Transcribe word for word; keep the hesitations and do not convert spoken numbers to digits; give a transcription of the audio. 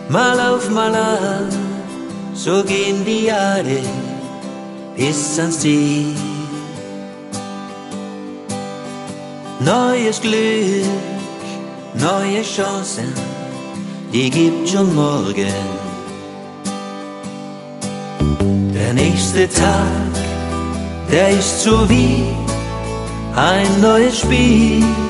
Mal auf, mal ab, so gehen die Jahre bis ans Ziel. Neues Glück, neue Chancen, die gibt schon morgen. Der nächste Tag, der ist so wie ein neues Spiel.